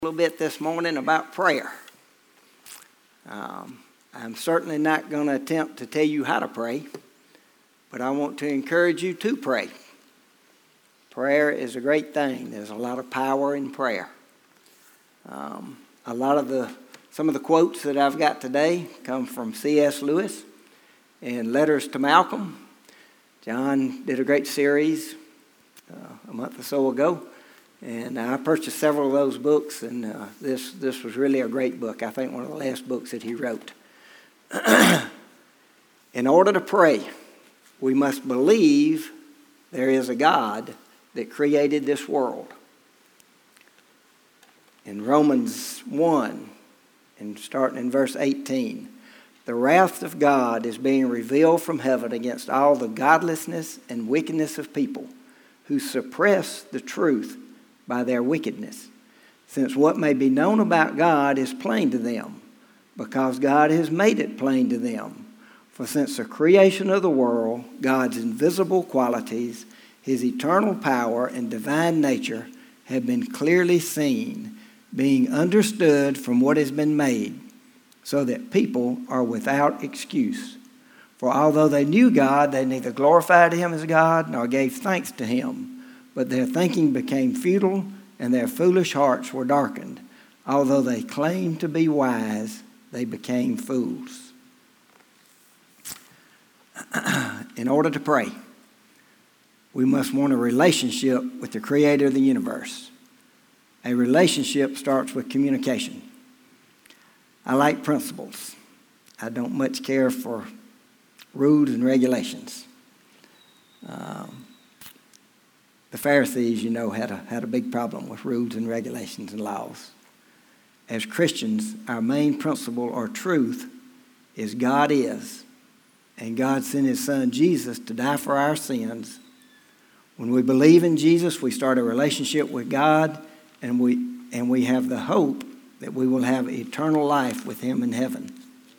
A little bit this morning about prayer. I'm certainly not going to attempt to tell you how to pray, but I want to encourage you to pray. Prayer is a great thing. There's a lot of power in prayer. Some of the quotes that I've got today come from C.S. Lewis in Letters to Malcolm. John did a great series a month or so ago. And I purchased several of those books, and this was really a great book. I think one of the last books that he wrote. In order to pray, we must believe there is a God that created this world. In Romans 1, and starting in verse 18, the wrath of God is being revealed from heaven against all the godlessness and wickedness of people who suppress the truth by their wickedness, since what may be known about God is plain to them, because God has made it plain to them. For since the creation of the world, God's invisible qualities, his eternal power and divine nature have been clearly seen, being understood from what has been made, so that people are without excuse. For although they knew God, they neither glorified him as God nor gave thanks to him. But their thinking became futile, and their foolish hearts were darkened. Although they claimed to be wise, they became fools. In order to pray, we must want a relationship with the Creator of the universe. A relationship starts with communication. I like principles. I don't much care for rules and regulations. The Pharisees, had a big problem with rules and regulations and laws. As Christians, our main principle or truth is God is, and God sent his son Jesus to die for our sins. When we believe in Jesus, we start a relationship with God, and we have the hope that we will have eternal life with him in heaven.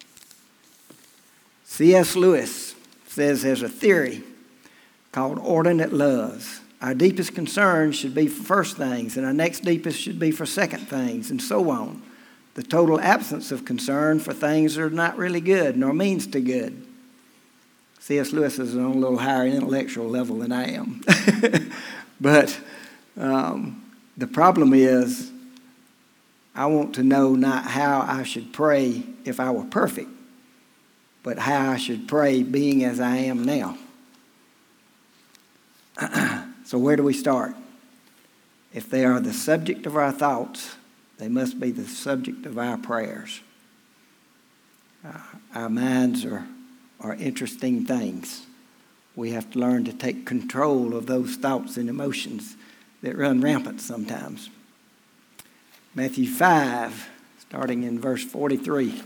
C.S. Lewis says there's a theory called ordinate loves. Our deepest concern should be for first things, and our next deepest should be for second things, and so on. The total absence of concern for things that are not really good, nor means to good. C.S. Lewis is on a little higher intellectual level than I am. But the problem is, I want to know not how I should pray if I were perfect, but how I should pray being as I am now. So where do we start? If they are the subject of our thoughts, they must be the subject of our prayers. Our minds are interesting things. We have to learn to take control of those thoughts and emotions that run rampant sometimes. Matthew 5, starting in verse 43.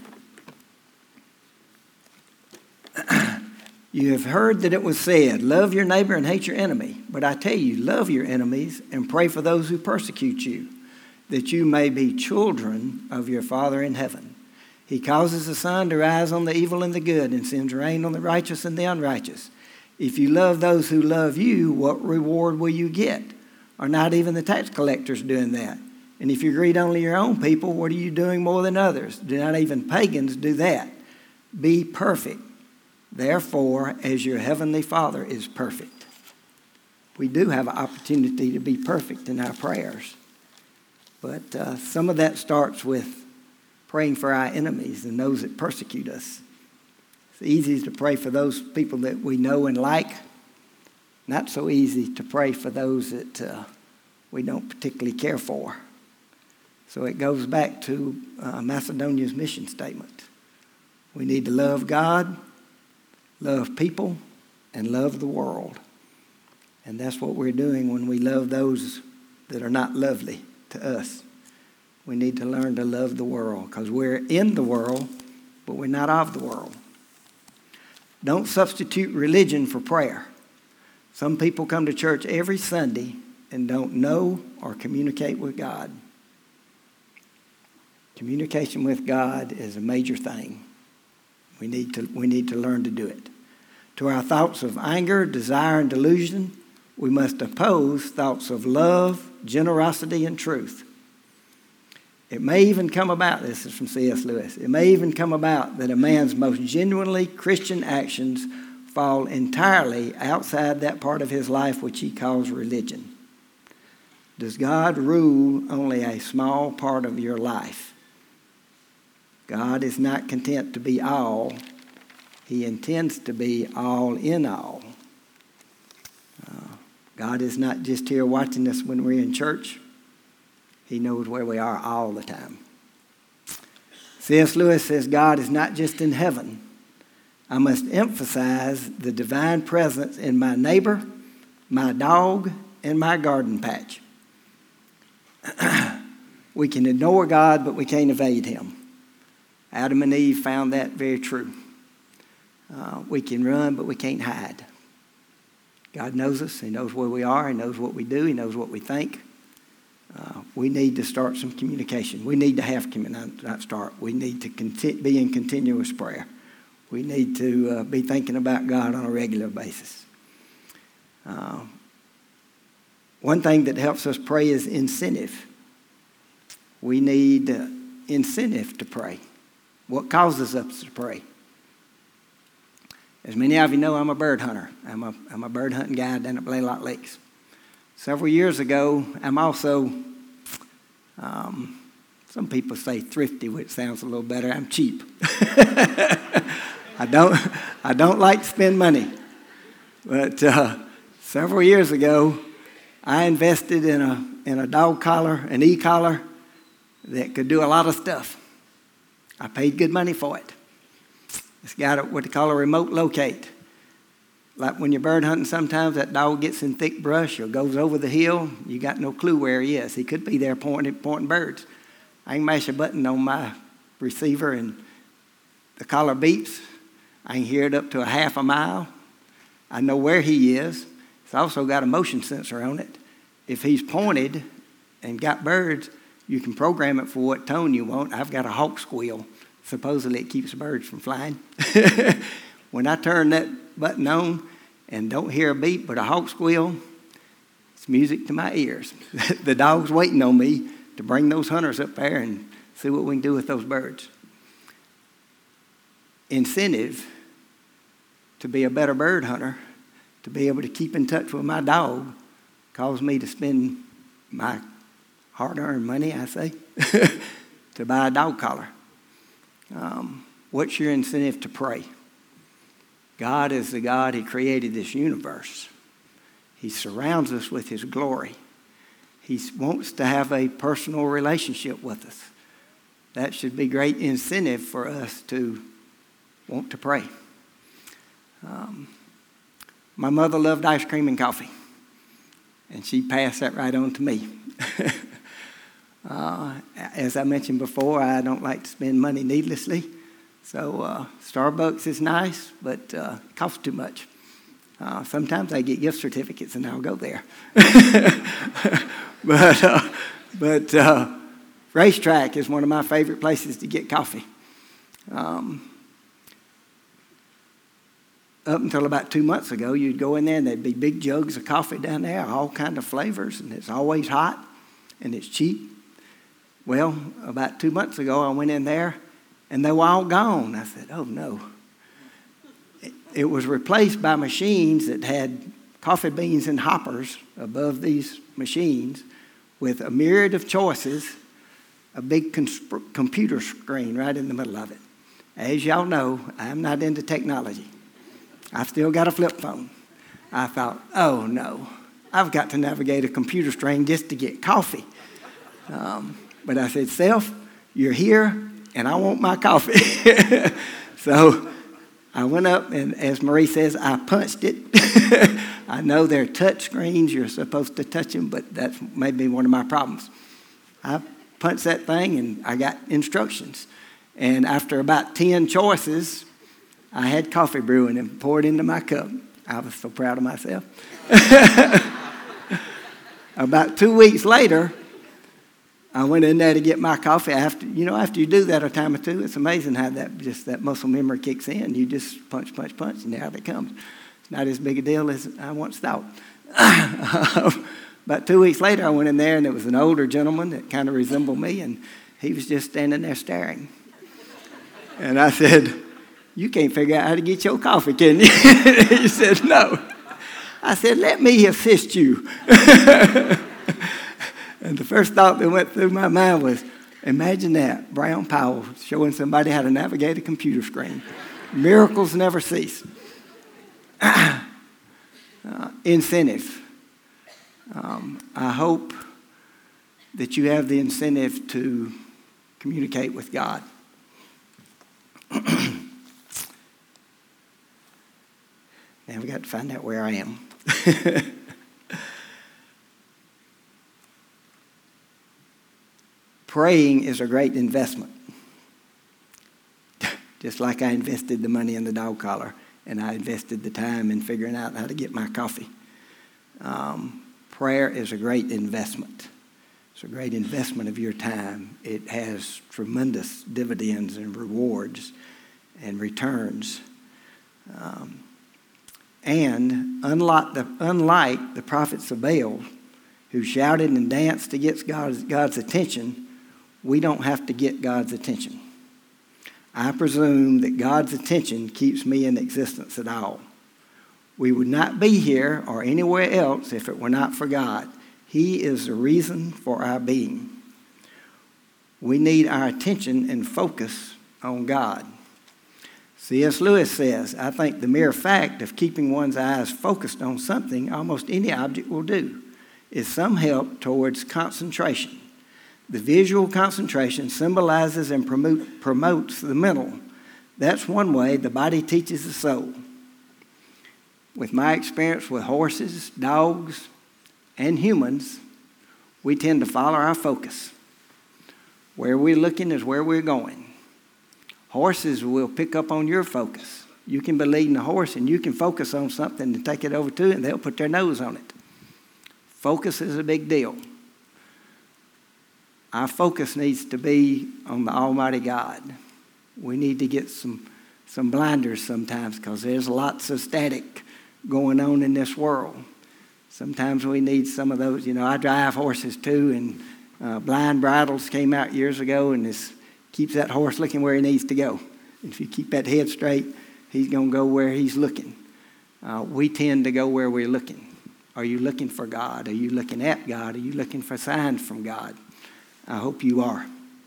You have heard that it was said, love your neighbor and hate your enemy. But I tell you, love your enemies and pray for those who persecute you, that you may be children of your Father in heaven. He causes the sun to rise on the evil and the good, and sends rain on the righteous and the unrighteous. If you love those who love you, what reward will you get? Are not even the tax collectors doing that? And if you greet only your own people, what are you doing more than others? Do not even pagans do that? Be perfect. Therefore, as your heavenly Father is perfect. We do have an opportunity to be perfect in our prayers. But some of that starts with praying for our enemies and those that persecute us. It's easy to pray for those people that we know and like. Not so easy to pray for those that we don't particularly care for. So it goes back to Macedonia's mission statement. We need to love God, love people, and love the world. And that's what we're doing when we love those that are not lovely to us. We need to learn to love the world because we're in the world, but we're not of the world. Don't substitute religion for prayer. Some people come to church every Sunday and don't know or communicate with God. Communication with God is a major thing. We need to learn to do it. To our thoughts of anger, desire, and delusion, we must oppose thoughts of love, generosity, and truth. It may even come about, this is from C.S. Lewis, it may even come about that a man's most genuinely Christian actions fall entirely outside that part of his life which he calls religion. Does God rule only a small part of your life? God is not content to be all. He intends to be all in all. God is not just here watching us when we're in church. He knows where we are all the time. C.S. Lewis says God is not just in heaven. I must emphasize the divine presence in my neighbor, my dog, and my garden patch. We can ignore God, but we can't evade him. Adam and Eve found that very true. We can run, but we can't hide. God knows us. He knows where we are. He knows what we do. He knows what we think. We need to start some communication. We need to have we need to be in continuous prayer. We need to be thinking about God on a regular basis. One thing that helps us pray is incentive. We need incentive to pray. What causes us to pray? As many of you know, I'm a bird hunter. I'm a bird hunting guide down at Blaylock Lakes. Several years ago, I'm also, some people say thrifty, which sounds a little better. I'm cheap. I don't like to spend money. But several years ago, I invested in a dog collar, an e-collar that could do a lot of stuff. I paid good money for it. It's got what they call a remote locate. Like when you're bird hunting, sometimes that dog gets in thick brush or goes over the hill. You got no clue where he is. He could be there pointing birds. I can mash a button on my receiver and the collar beeps. I can hear it up to a half a mile. I know where he is. It's also got a motion sensor on it. If he's pointed and got birds, you can program it for what tone you want. I've got a hawk squeal. Supposedly it keeps birds from flying. When I turn that button on and don't hear a beep but a hawk squeal, it's music to my ears. The dog's waiting on me to bring those hunters up there and see what we can do with those birds. Incentive to be a better bird hunter, to be able to keep in touch with my dog, caused me to spend my hard-earned money, I say, to buy a dog collar. What's your incentive to pray? God is the God. He created this universe. He surrounds us with his glory. He wants to have a personal relationship with us. That should be great incentive for us to want to pray. My mother loved ice cream and coffee, and she passed that right on to me. As I mentioned before, I don't like to spend money needlessly. So Starbucks is nice, but it costs too much. Sometimes I get gift certificates and I'll go there. But Racetrack is one of my favorite places to get coffee. Up until about 2 months ago, you'd go in there and there'd be big jugs of coffee down there, all kind of flavors, and it's always hot and it's cheap. Well, about 2 months ago, I went in there and they were all gone. I said, oh no. It was replaced by machines that had coffee beans and hoppers above these machines with a myriad of choices, a big computer screen right in the middle of it. As y'all know, I'm not into technology. I've still got a flip phone. I thought, oh no, I've got to navigate a computer screen just to get coffee. But I said, self, you're here and I want my coffee. So I went up and, as Marie says, I punched it. I know they're touch screens. You're supposed to touch them, but that's maybe one of my problems. I punched that thing and I got instructions. And after about 10 choices, I had coffee brewing and poured into my cup. I was so proud of myself. About 2 weeks later, I went in there to get my coffee. After you do that a time or two, it's amazing how that muscle memory kicks in. You just punch, and out it comes. It's not as big a deal as I once thought. About 2 weeks later, I went in there, and it was an older gentleman that kind of resembled me, and He was just standing there staring. And I said, you can't figure out how to get your coffee, can you? He said, no. I said, let me assist you. And the first thought that went through my mind was, imagine that, Brown Powell showing somebody how to navigate a computer screen. Miracles never cease. Incentive. I hope that you have the incentive to communicate with God. Now we got to find out where I am. Praying is a great investment. Just like I invested the money in the dog collar and I invested the time in figuring out how to get my coffee. Prayer is a great investment. It's a great investment of your time. It has tremendous dividends and rewards and returns. And unlike the prophets of Baal, who shouted and danced to get God's attention, we don't have to get God's attention. I presume that God's attention keeps me in existence at all. We would not be here or anywhere else if it were not for God. He is the reason for our being. We need our attention and focus on God. C.S. Lewis says, I think the mere fact of keeping one's eyes focused on something almost any object will do is some help towards concentration. The visual concentration symbolizes and promotes the mental. That's one way the body teaches the soul. With my experience with horses, dogs, and humans, we tend to follow our focus. Where we're looking is where we're going. Horses will pick up on your focus. You can be leading a horse and you can focus on something and take it over to it and they'll put their nose on it. Focus is a big deal. Our focus needs to be on the Almighty God. We need to get some blinders sometimes because there's lots of static going on in this world. Sometimes we need some of those. You know, I drive horses too, and blind bridles came out years ago, and this keeps that horse looking where he needs to go. If you keep that head straight, he's going to go where he's looking. We tend to go where we're looking. Are you looking for God? Are you looking at God? Are you looking for signs from God? I hope you are.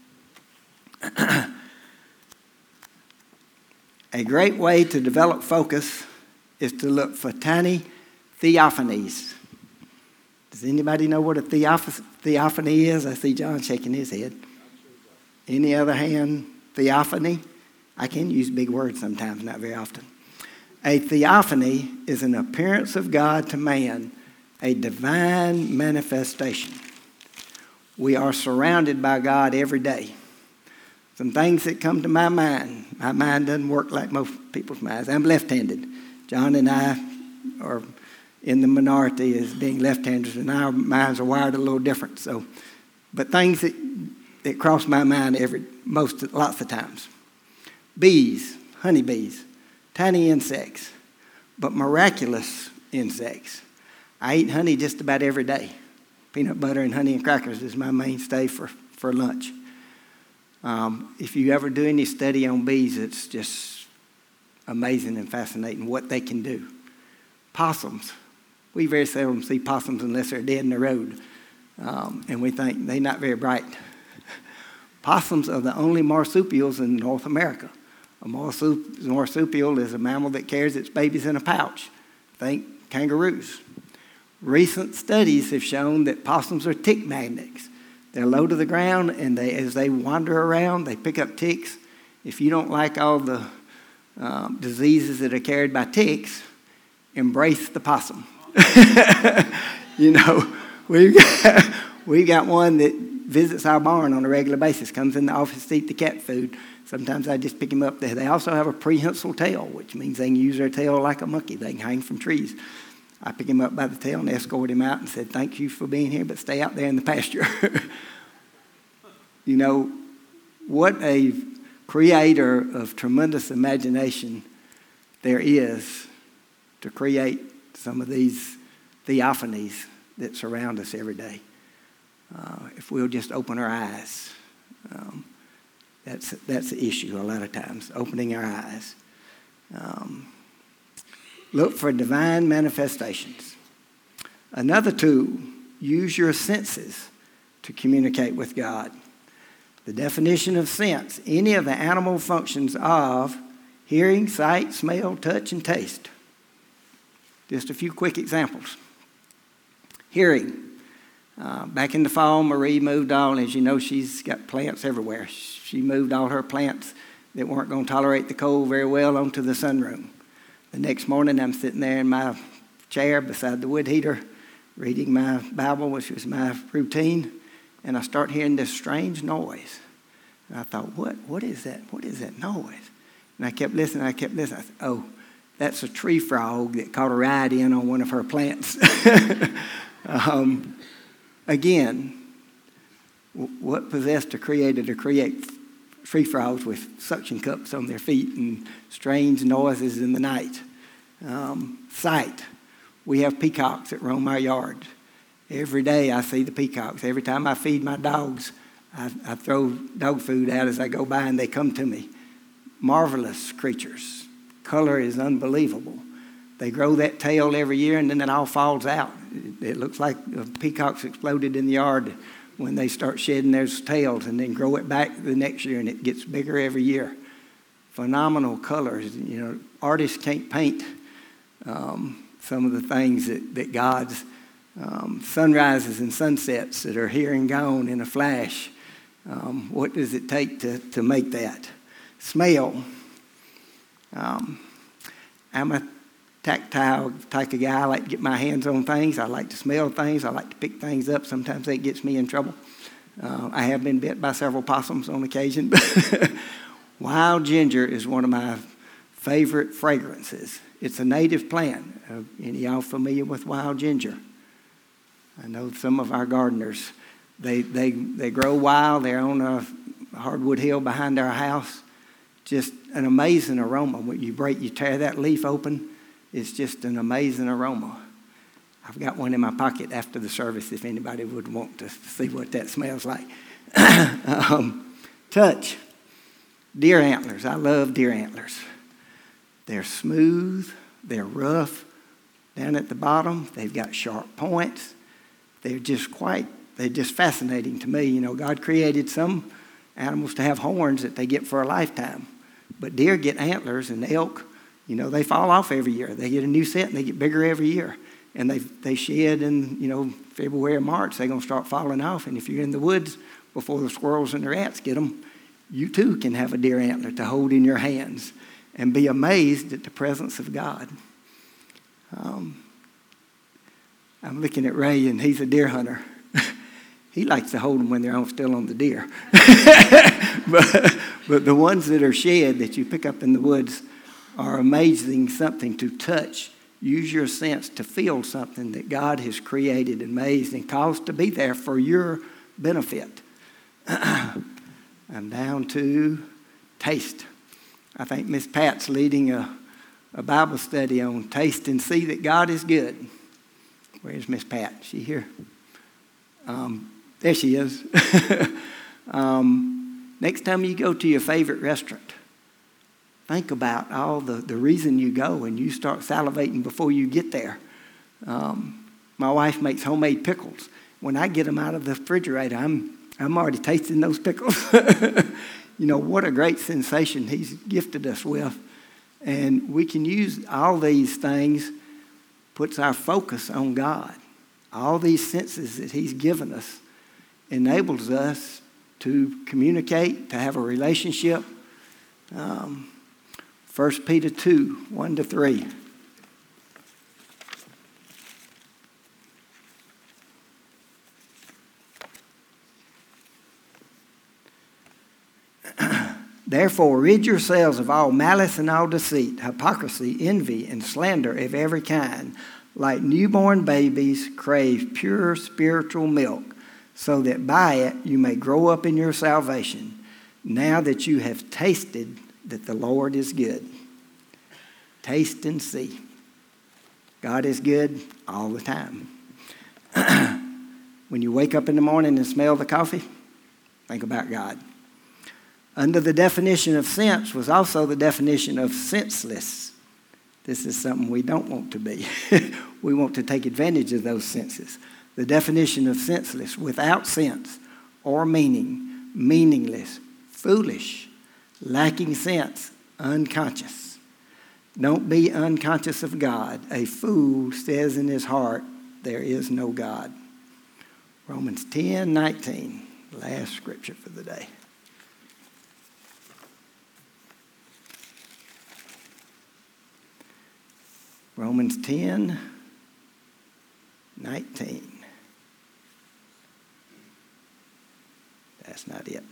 A great way to develop focus is to look for tiny theophanies. Does anybody know what a theophany is? I see John shaking his head. Any other hand? Theophany? I can use big words sometimes, not very often. A theophany is an appearance of God to man, a divine manifestation. We are surrounded by God every day. Some things that come to my mind. My mind doesn't work like most people's minds. I'm left-handed. John and I are in the minority as being left-handers, and our minds are wired a little different. But things that cross my mind lots of times. Bees, honeybees, tiny insects, but miraculous insects. I eat honey just about every day. Peanut butter and honey and crackers is my mainstay for lunch. If you ever do any study on bees, it's just amazing and fascinating what they can do. Possums. We very seldom see possums unless they're dead in the road. And we think they're not very bright. Possums are the only marsupials in North America. A marsupial is a mammal that carries its babies in a pouch. Think kangaroos. Recent studies have shown that possums are tick magnets. They're low to the ground, and as they wander around, they pick up ticks. If you don't like all the diseases that are carried by ticks, embrace the possum. You know, we've got one that visits our barn on a regular basis, comes in the office to eat the cat food. Sometimes I just pick him up there. They also have a prehensile tail, which means they can use their tail like a monkey. They can hang from trees. I pick him up by the tail and escort him out and said, thank you for being here, but stay out there in the pasture. You know, what a creator of tremendous imagination there is to create some of these theophanies that surround us every day. If we'll just open our eyes. That's the issue a lot of times, opening our eyes. Look for divine manifestations. Another tool, use your senses to communicate with God. The definition of sense, any of the animal functions of hearing, sight, smell, touch, and taste. Just a few quick examples. Hearing. Back in the fall, Marie moved all, as you know, she's got plants everywhere. She moved all her plants that weren't going to tolerate the cold very well onto the sunroom. The next morning, I'm sitting there in my chair beside the wood heater, reading my Bible, which was my routine, and I start hearing this strange noise. And I thought, what is that? What is that noise? And I kept listening. I said, oh, that's a tree frog that caught a ride in on one of her plants. Again, what possessed a creator to create tree frogs with suction cups on their feet and strange noises in the night? Sight. We have peacocks that roam our yard. Every day I see the peacocks. Every time I feed my dogs, I throw dog food out as I go by and they come to me. Marvelous creatures. Color is unbelievable. They grow that tail every year and then it all falls out. It looks like peacocks exploded in the yard when they start shedding their tails and then grow it back the next year and it gets bigger every year. Phenomenal colors. You know, artists can't paint some of the things that God's sunrises and sunsets that are here and gone in a flash. What does it take to make that? Smell. I'm a tactile type of guy. I like to get my hands on things. I like to smell things. I like to pick things up. Sometimes that gets me in trouble. I have been bit by several possums on occasion. Wild ginger is one of my favorite fragrances. It's a native plant. Any of y'all familiar with wild ginger? I know some of our gardeners. They grow wild. They're on a hardwood hill behind our house. Just an amazing aroma. When you tear that leaf open, it's just an amazing aroma. I've got one in my pocket after the service if anybody would want to see what that smells like. Touch. Deer antlers. I love deer antlers. They're smooth. They're rough. Down at the bottom, they've got sharp points. They're just fascinating to me. You know, God created some animals to have horns that they get for a lifetime. But deer get antlers, and elk, you know, they fall off every year. They get a new set, and they get bigger every year. And they shed in, you know, February or March. They're going to start falling off. And if you're in the woods before the squirrels and the rats get them, you too can have a deer antler to hold in your hands and be amazed at the presence of God. I'm looking at Ray, and he's a deer hunter. He likes to hold them when they're still on the deer. but the ones that are shed that you pick up in the woods are amazing, something to touch. Use your sense to feel something that God has created and made and caused to be there for your benefit. I'm down to taste. I think Miss Pat's leading a Bible study on taste and see that God is good. Where's Miss Pat? Is she here? There she is. Next time you go to your favorite restaurant, think about all the reason you go and you start salivating before you get there. My wife makes homemade pickles. When I get them out of the refrigerator, I'm already tasting those pickles. You know, what a great sensation he's gifted us with. And we can use all these things, puts our focus on God. All these senses that he's given us enables us to communicate, to have a relationship. 1 Peter 2, 1-3. Therefore, rid yourselves of all malice and all deceit, hypocrisy, envy, and slander of every kind. Like newborn babies, crave pure spiritual milk, so that by it you may grow up in your salvation, now that you have tasted that the Lord is good. Taste and see. God is good all the time. When you wake up in the morning and smell the coffee, think about God. Under the definition of sense was also the definition of senseless. This is something we don't want to be. We want to take advantage of those senses. The definition of senseless, without sense or meaning, meaningless, foolish, lacking sense, unconscious. Don't be unconscious of God. A fool says in his heart, there is no God. Romans 10:19, last scripture for the day. Romans 10:19. That's not it.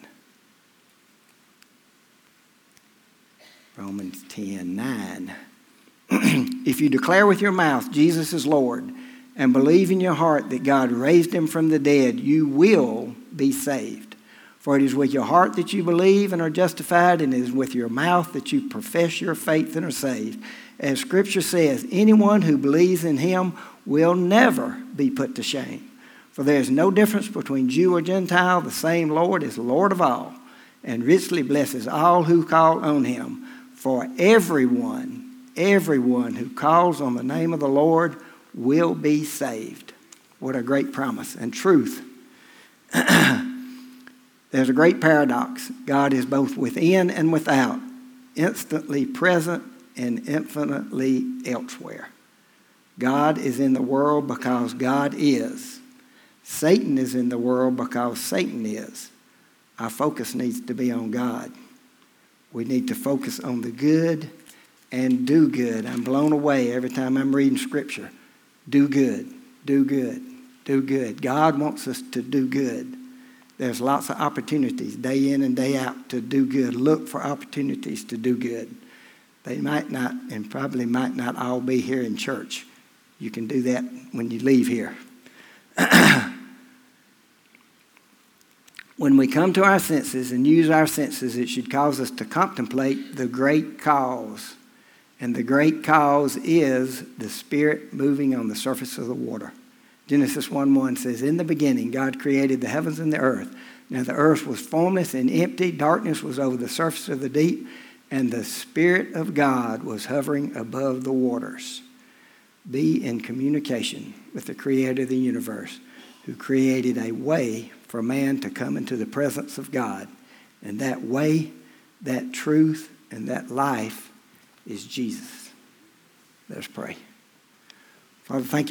Romans 10:9. If you declare with your mouth Jesus is Lord and believe in your heart that God raised him from the dead, you will be saved. For it is with your heart that you believe and are justified, and it is with your mouth that you profess your faith and are saved. As Scripture says, anyone who believes in him will never be put to shame. For there is no difference between Jew or Gentile. The same Lord is Lord of all, and richly blesses all who call on him. For everyone who calls on the name of the Lord will be saved. What a great promise and truth. There's a great paradox. God is both within and without, instantly present and infinitely elsewhere. God is in the world because God is. Satan is in the world because Satan is. Our focus needs to be on God. We need to focus on the good and do good. I'm blown away every time I'm reading Scripture. Do good, do good, do good. God wants us to do good. There's lots of opportunities day in and day out to do good. Look for opportunities to do good. They might not, and probably might not all be here in church. You can do that when you leave here. When we come to our senses and use our senses, it should cause us to contemplate the great cause. And the great cause is the Spirit moving on the surface of the water. Genesis 1:1 says, in the beginning, God created the heavens and the earth. Now the earth was formless and empty. Darkness was over the surface of the deep. And the Spirit of God was hovering above the waters. Be in communication with the Creator of the universe, who created a way for man to come into the presence of God. And that way, that truth, and that life is Jesus. Let's pray. Father, thank you.